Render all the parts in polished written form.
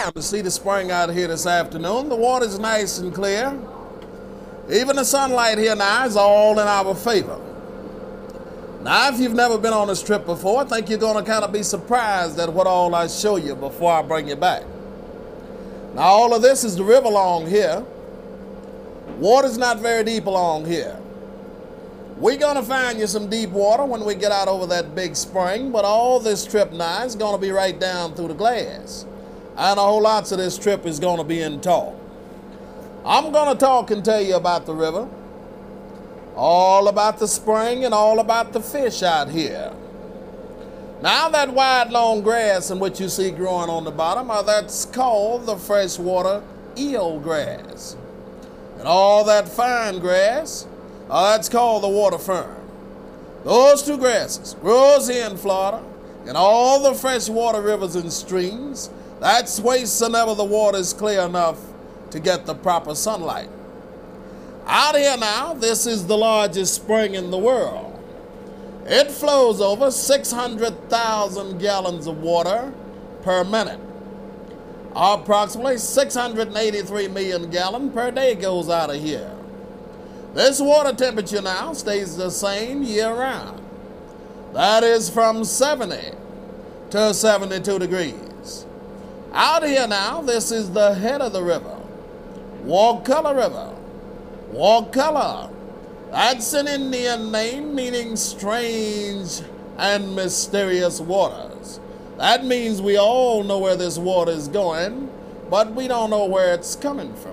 time to see the spring out here this afternoon. The water's nice and clear. Even the sunlight here now is all in our favor. Now, if you've never been on this trip before, I think you're going to kind of be surprised at what all I show you before I bring you back. Now, all of this is the river along here. Water's not very deep along here. We're going to find you some deep water when we get out over that big spring, but all this trip now is going to be right down through the glass. And a whole lot of this trip is going to be in talk. I'm going to talk and tell you about the river, all about the spring, and all about the fish out here. Now that wide long grass in which you see growing on the bottom, that's called the freshwater eel grass. And all that fine grass, that's called the water fern. Those two grasses grows here in Florida, and all the freshwater rivers and streams, that's waste whenever the water is clear enough to get the proper sunlight. Out here now, this is the largest spring in the world. It flows over 600,000 gallons of water per minute. Approximately 683 million gallons per day goes out of here. This water temperature now stays the same year-round. That is from 70 to 72 degrees. Out here now, this is the head of the river, Wakulla River. Wakulla, that's an Indian name meaning strange and mysterious waters. That means we all know where this water is going, but we don't know where it's coming from.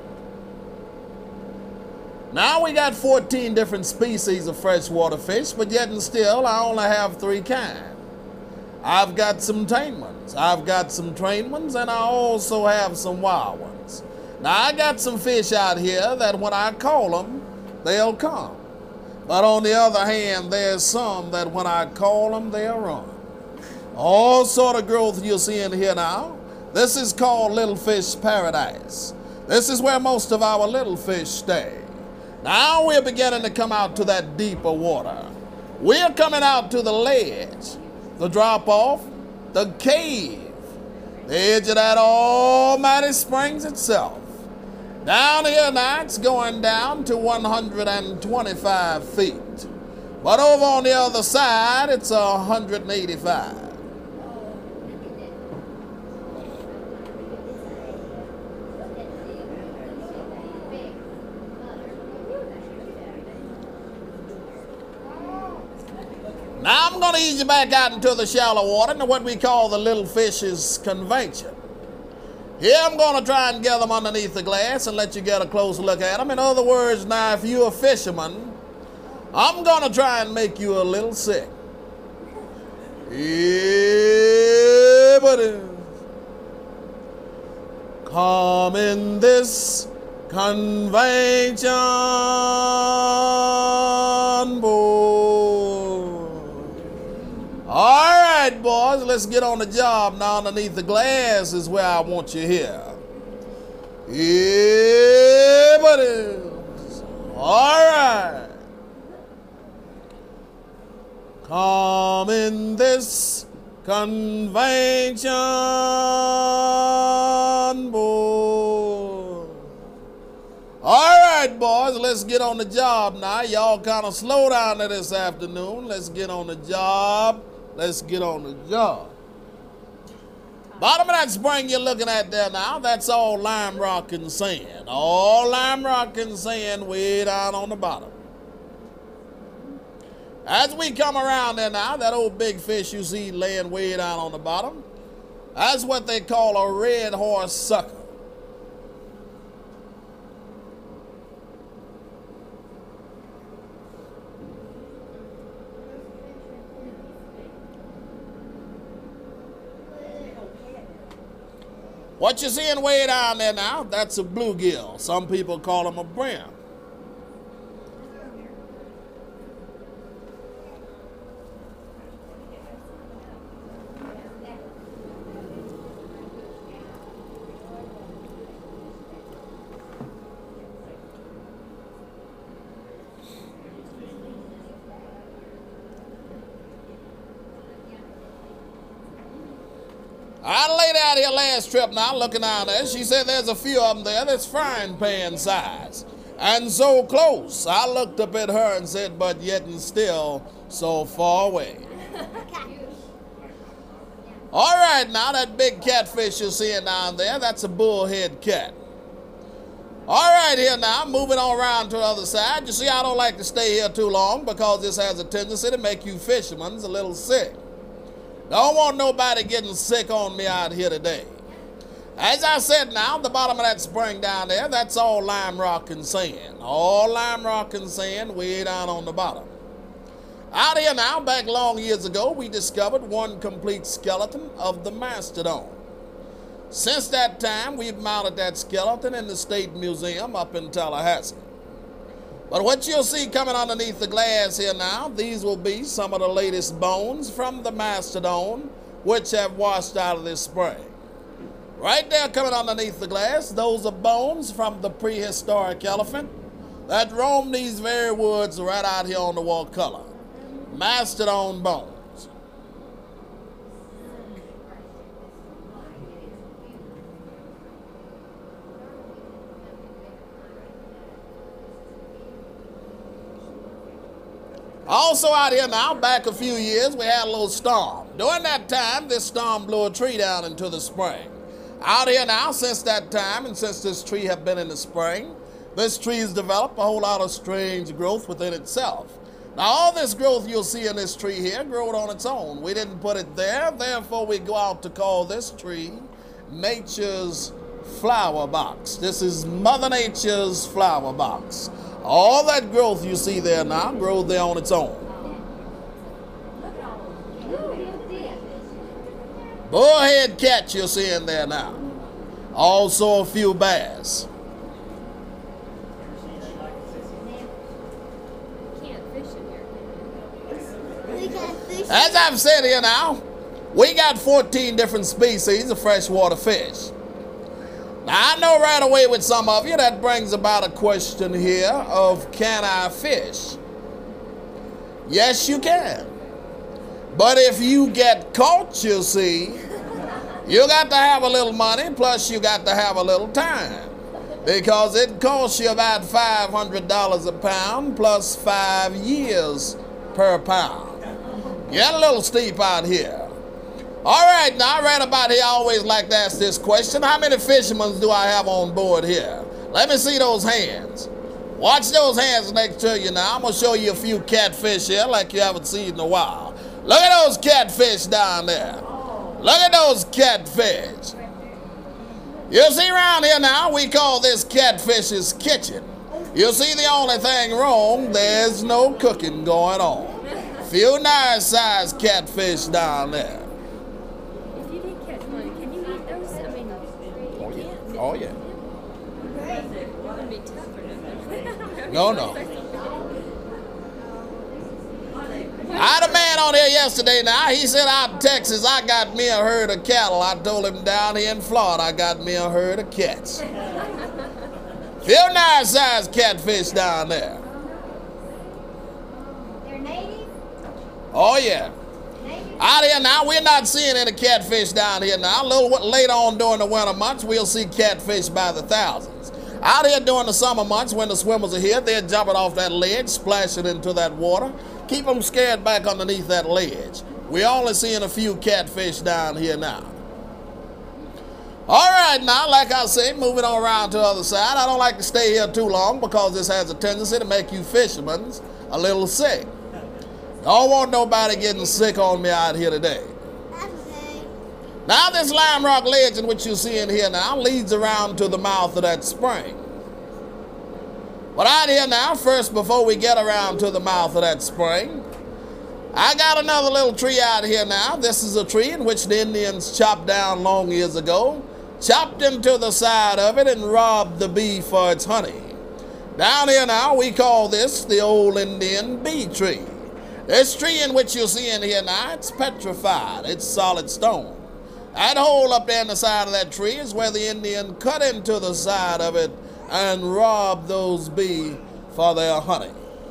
Now we got 14 different species of freshwater fish, but yet and still I only have 3 kinds. I've got some tame ones, I've got some trained ones, and I also have some wild ones. Now I got some fish out here that when I call them, they'll come. But on the other hand, there's some that when I call them, they'll run. All sort of growth you'll see in here now. This is called Little Fish Paradise. This is where most of our little fish stay. Now we're beginning to come out to that deeper water. We're coming out to the ledge, the drop-off, the cave, the edge of that almighty springs itself. Down here now, it's going down to 125 feet. But over on the other side, it's 185. Now I'm going to ease you back out into the shallow water into what we call the Little Fish's Convention. Here I'm going to try and get them underneath the glass and let you get a close look at them. In other words, now if you're a fisherman, I'm going to try and make you a little sick. Yeah, buddy. Come in this convention, boy. All right, boys, let's get on the job now. Underneath the glass is where I want you here. Yeah, buddy. All right. Come in this convention, boy. All right, boys, let's get on the job now. Y'all kind of slow down there this afternoon. Let's get on the job. Let's get on the job. Bottom of that spring you're looking at there now, that's all lime rock and sand. All lime rock and sand way down on the bottom. As we come around there now, that old big fish you see laying way down on the bottom, that's what they call a red horse sucker. What you're seeing way down there now, that's a bluegill. Some people call them a brim. I'll lay there out here last trip now, looking down there. She said there's a few of them there that's frying pan size. And so close. I looked up at her and said, but yet and still so far away. All right, now that big catfish you're seeing down there, that's a bullhead cat. All right, here now, moving on around to the other side. You see, I don't like to stay here too long because this has a tendency to make you fishermen a little sick. Don't want nobody getting sick on me out here today. As I said now, the bottom of that spring down there, that's all lime rock and sand. All lime rock and sand way down on the bottom. Out here now, back long years ago, we discovered one complete skeleton of the mastodon. Since that time, we've mounted that skeleton in the State Museum up in Tallahassee. But what you'll see coming underneath the glass here now, these will be some of the latest bones from the mastodon which have washed out of this spring. Right there coming underneath the glass, those are bones from the prehistoric elephant that roamed these very woods right out here on the Wakulla. Mastodon bones. Also out here now, back a few years, we had a little storm. During that time, this storm blew a tree down into the spring. Out here now, since that time, and since this tree have been in the spring, this tree has developed a whole lot of strange growth within itself. Now, all this growth you'll see in this tree here grew on its own. We didn't put it there, therefore we go out to call this tree Nature's Flower Box. This is Mother Nature's flower box. All that growth you see there now grows there on its own. Bullhead cat you're seeing there now. Also a few bass. As I've said here now, we got 14 different species of freshwater fish. Now, I know right away with some of you that brings about a question here of, can I fish? Yes, you can. But if you get caught, you see, you got to have a little money, plus you got to have a little time. Because it costs you about $500 a pound, plus 5 years per pound. Get a little steep out here. All right, now right about here, I always like to ask this question. How many fishermen do I have on board here? Let me see those hands. Watch those hands next to you now. I'm going to show you a few catfish here like you haven't seen in a while. Look at those catfish down there. Look at those catfish. You see around here now, we call this Catfish's Kitchen. You see the only thing wrong, there's no cooking going on. Few nice sized catfish down there. Oh, yeah. No. I had a man on here yesterday now. He said out in Texas, I got me a herd of cattle. I told him down here in Florida, I got me a herd of cats. Few nice sized catfish down there. They're native? Oh, yeah. Out here now, we're not seeing any catfish down here now. A little later on during the winter months, we'll see catfish by the thousands. Out here during the summer months, when the swimmers are here, they're jumping off that ledge, splashing into that water. Keep them scared back underneath that ledge. We're only seeing a few catfish down here now. All right, now, like I say, moving on around to the other side. I don't like to stay here too long because this has a tendency to make you fishermen a little sick. Don't want nobody getting sick on me out here today. Okay. Now this Lime Rock Ledge in which you see in here now leads around to the mouth of that spring. But out here now, first before we get around to the mouth of that spring, I got another little tree out here now. This is a tree in which the Indians chopped down long years ago, chopped into the side of it and robbed the bee for its honey. Down here now, we call this the old Indian bee tree. This tree in which you're seeing here now, it's petrified. It's solid stone. That hole up there in the side of that tree is where the Indian cut into the side of it and robbed those bees for their honey.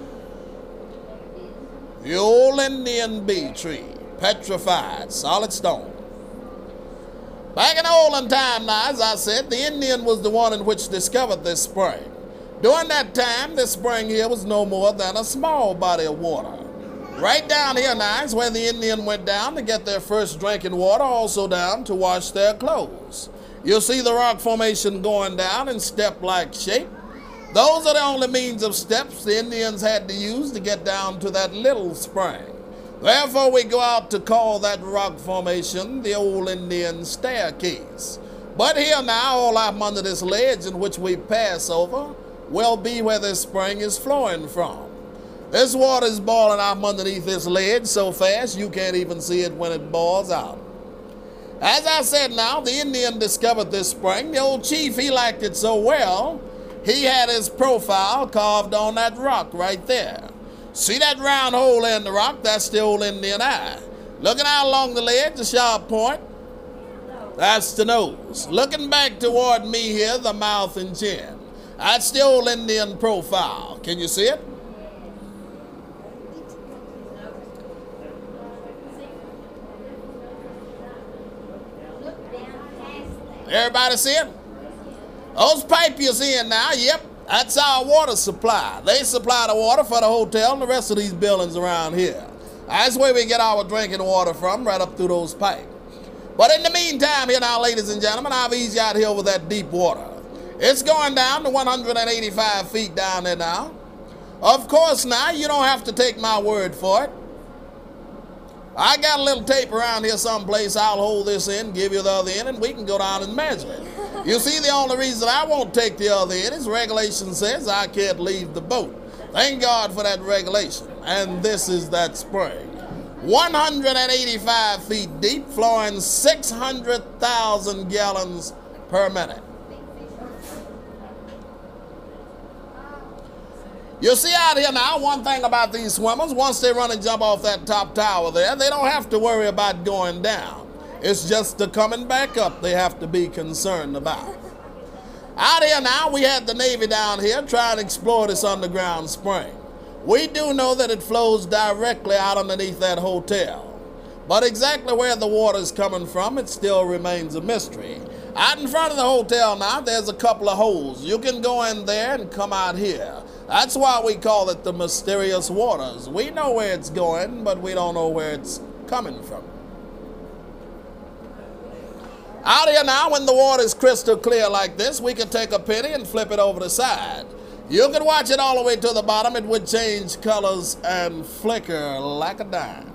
The old Indian bee tree, petrified, solid stone. Back in olden time now, as I said, the Indian was the one in which discovered this spring. During that time, this spring here was no more than a small body of water. Right down here now is where the Indian went down to get their first drinking water, also down to wash their clothes. You'll see the rock formation going down in step-like shape. Those are the only means of steps the Indians had to use to get down to that little spring. Therefore, we go out to call that rock formation the old Indian staircase. But here now, all up under this ledge in which we pass over, will be where this spring is flowing from. This water is boiling up underneath this ledge so fast you can't even see it when it boils out. As I said now, the Indian discovered this spring. The old chief, he liked it so well, he had his profile carved on that rock right there. See that round hole in the rock? That's the old Indian eye. Looking out along the ledge, the sharp point, that's the nose. Looking back toward me here, the mouth and chin. That's the old Indian profile. Can you see it? Everybody see it? Those pipes you're seeing now, yep, that's our water supply. They supply the water for the hotel and the rest of these buildings around here. That's where we get our drinking water from, right up through those pipes. But in the meantime here now, ladies and gentlemen, I've eased you out here over that deep water. It's going down to 185 feet down there now. Of course now, you don't have to take my word for it. I got a little tape around here someplace. I'll hold this in, give you the other end, and we can go down and measure it. You see, the only reason I won't take the other end is regulation says I can't leave the boat. Thank God for that regulation. And this is that spring. 185 feet deep, flowing 600,000 gallons per minute. You see out here now, one thing about these swimmers, once they run and jump off that top tower there, they don't have to worry about going down. It's just the coming back up they have to be concerned about. Out here now, we had the Navy down here trying to explore this underground spring. We do know that it flows directly out underneath that hotel. But exactly where the water is coming from, it still remains a mystery. Out in front of the hotel now, there's a couple of holes. You can go in there and come out here. That's why we call it the mysterious waters. We know where it's going, but we don't know where it's coming from. Out here now, when the water is crystal clear like this, we can take a penny and flip it over the side. You can watch it all the way to the bottom. It would change colors and flicker like a dime.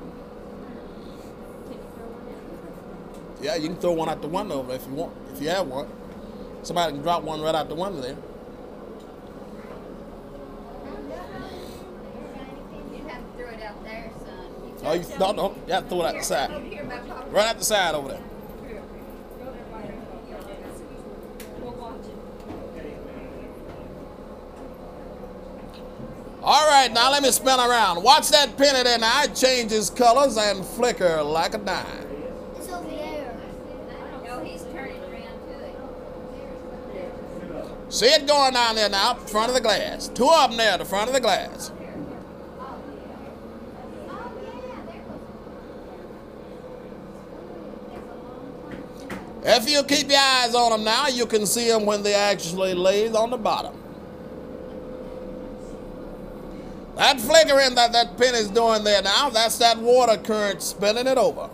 Yeah, you can throw one out the window if you want, if you have one. Somebody can drop one right out the window there. Oh, you don't you have to throw it out the side. Right out the side over there. All right, now let me spin around. Watch that penny there now. It changes colors and flicker like a dime. It's over there. No, he's turning around to it. See it going down there now, front of the glass. Two of them there at the front of the glass. If you keep your eyes on them now, you can see them when they actually lay on the bottom. That flickering that pin is doing there now, that's that water current spinning it over.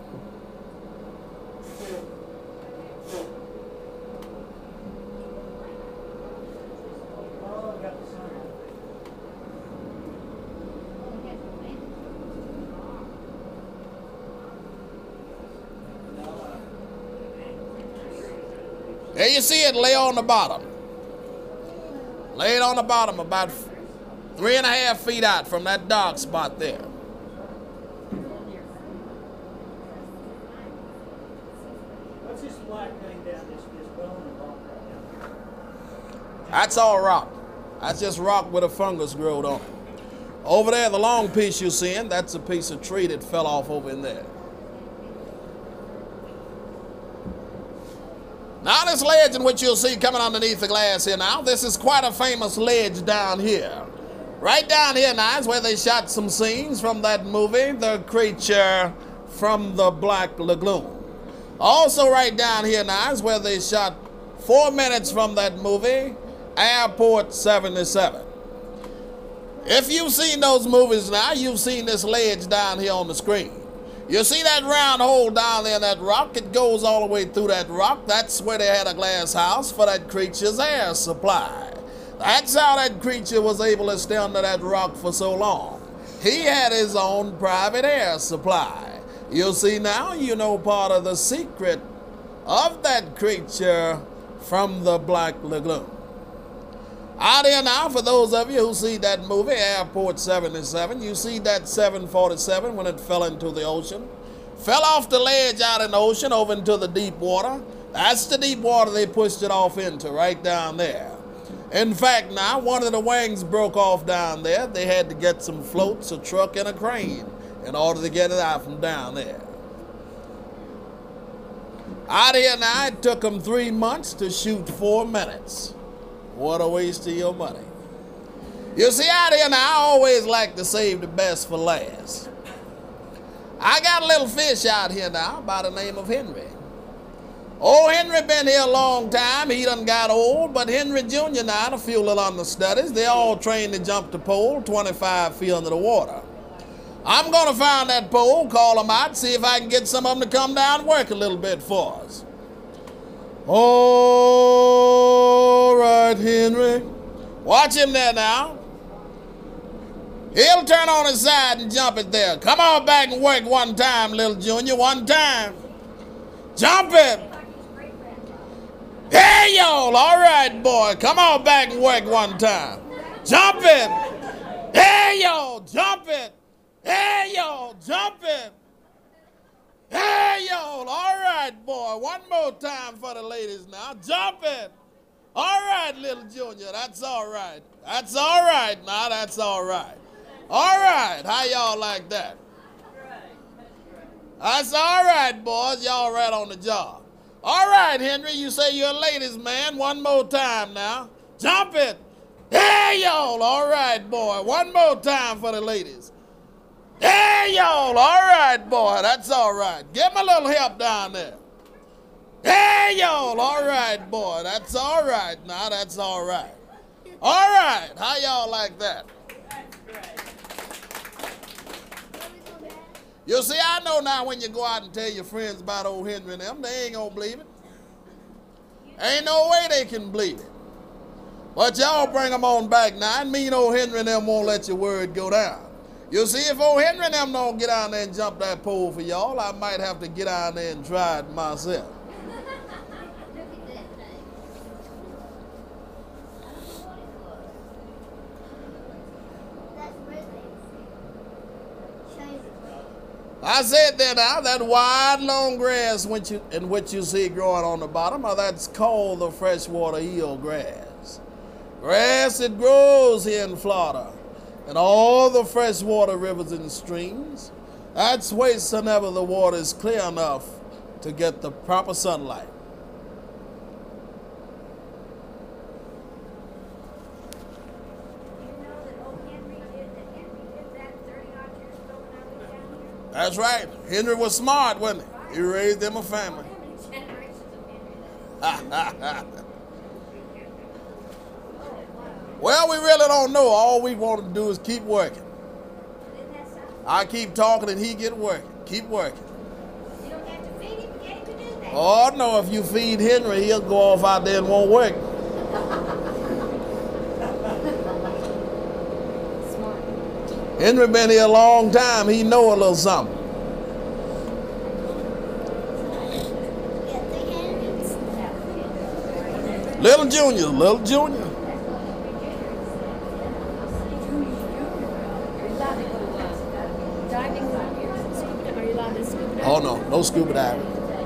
There you see it lay on the bottom. Lay it on the bottom about 3.5 feet out from that dark spot there. What's this black thing down this bone and rock right now? That's all rock. That's just rock with a fungus growed on it. Over there, the long piece you're seeing, that's a piece of tree that fell off over in there. Now this ledge in which you'll see coming underneath the glass here now, this is quite a famous ledge down here. Right down here now is where they shot some scenes from that movie, The Creature from the Black Lagoon. Also right down here now is where they shot 4 minutes from that movie, Airport 77. If you've seen those movies now, you've seen this ledge down here on the screen. You see that round hole down there in that rock? It goes all the way through that rock. That's where they had a glass house for that creature's air supply. That's how that creature was able to stay under that rock for so long. He had his own private air supply. You'll see now, you know part of the secret of that creature from the Black Lagoon. Out here now, for those of you who see that movie, Airport 77, you see that 747 when it fell into the ocean. Fell off the ledge out in the ocean over into the deep water. That's the deep water they pushed it off into, right down there. In fact, now, one of the wings broke off down there. They had to get some floats, a truck, and a crane in order to get it out from down there. Out here now, it took them 3 months to shoot 4 minutes. What a waste of your money. You see, out here now, I always like to save the best for last. I got a little fish out here now by the name of Henry. Old Henry been here a long time. He done got old, but Henry Jr. now, a few little understudies, they all trained to jump the pole 25 feet under the water. I'm going to find that pole, call them out, see if I can get some of them to come down and work a little bit for us. All right, Henry. Watch him there now. He'll turn on his side and jump it there. Come on back and work one time, little Junior, one time. Jump it. Hey, y'all. All right, boy. Come on back and work one time. Jump it. Hey, y'all. Jump it. Hey, y'all. Jump it. Hey, y'all. All right, boy. One more time for the ladies now. Jump it. All right, little Junior. That's all right. That's all right now. That's all right. All right. How y'all like that? That's all right, boys. Y'all right on the job. All right, Henry. You say you're a ladies' man. One more time now. Jump it. Hey, y'all. All right, boy. One more time for the ladies. Hey, y'all. All right, boy. That's all right. Give him a little help down there. Hey, y'all. All right, boy. That's all right. Now, that's all right. All right. How y'all like that? You see, I know now when you go out and tell your friends about old Henry and them, they ain't gonna believe it. Ain't no way they can believe it. But y'all bring them on back now, and mean old Henry and them won't let your word go down. You see, if old Henry and them don't get down there and jump that pole for y'all, I might have to get down there and try it myself. I said there now, that wide, long grass in which you see growing on the bottom, that's called the freshwater eel grass. Grass that grows here in Florida and all the freshwater rivers and streams. That's waste whenever the water is clear enough to get the proper sunlight. That's right. Henry was smart, wasn't he? He raised them a family. Well, we really don't know. All we want to do is keep working. I keep talking and he get working. Keep working. You don't have to feed him, get him to do that. Oh, no. If you feed Henry, he'll go off out there and won't work. Henry been here a long time. He know a little something. Little Junior, little Junior. Oh no, no scuba diving.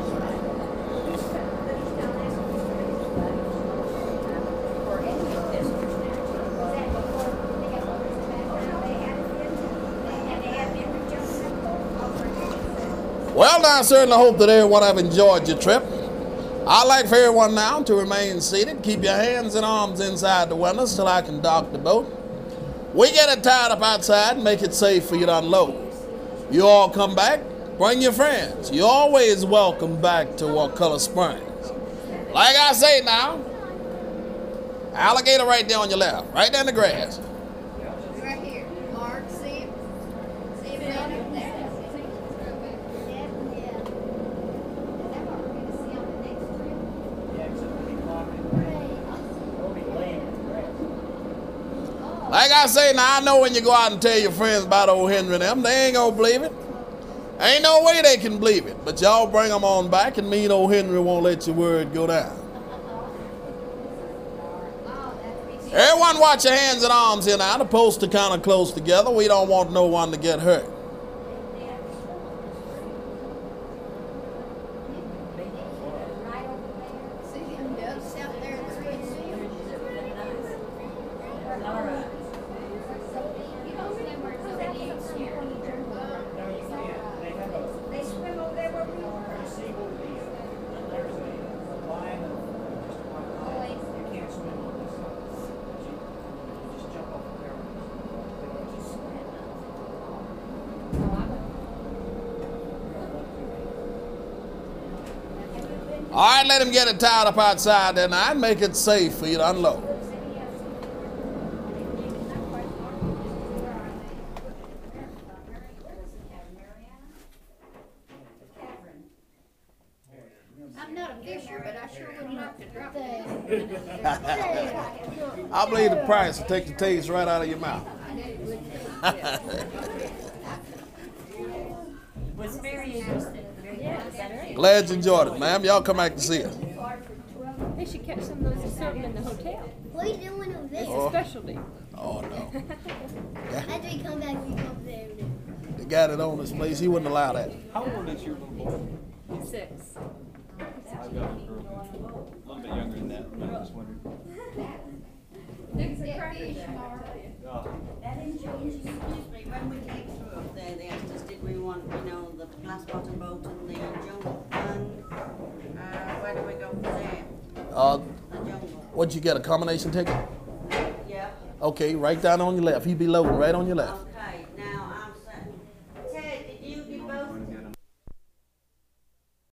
Well, now, I certainly hope that everyone have enjoyed your trip. I'd like for everyone now to remain seated. Keep your hands and arms inside the windows till I can dock the boat. We get it tied up outside and make it safe for you to unload. You all come back, Bring your friends. You're always welcome back to Wakulla Springs. Like I say now, alligator right there on your left, right there in the grass. Right here. Mark, see him? See him down over there? Yeah, except when he walked in, he'll be laying in the grass. Like I say now, I know when you go out and tell your friends about old Henry and them, they ain't gonna believe it. Ain't no way they can believe it. But y'all bring them on back and mean old Henry won't let your word go down. Everyone watch your hands and arms here now. The posts are kind of close together. We don't want no one to get hurt. See him just out there in the street. No, you can't. They have a, They swim over there where we you were. see what there's a line of just one line. You can't swim on this side. You just jump off the parapet. They don't just swim. All right, let him get it tied up outside there now and make it safe for you to unload. I'm not a fisher, but I sure would like to drop it. I believe the price will take the taste right out of your mouth. Was very interesting. Yeah, Glad you enjoyed it, ma'am. Y'all come back to see us. they should catch some of those and serve them in the hotel. What are you doing over It's there? a specialty. Oh, no. After we come back, we go over there. The guy that owned this place, he wouldn't allow that. How old is your little boy? 6. I've got a girl, a little bit younger than that, but I just wondered. There's a crackfish, Mark. Excuse me, when we came through up there, they asked us, did we want, you know, the glass bottom boat and the jungle? And where do we go from there? Uh, The jungle? what'd you get, a combination ticket? Yeah. Okay, right down on your left. He be loading right on your left. Okay.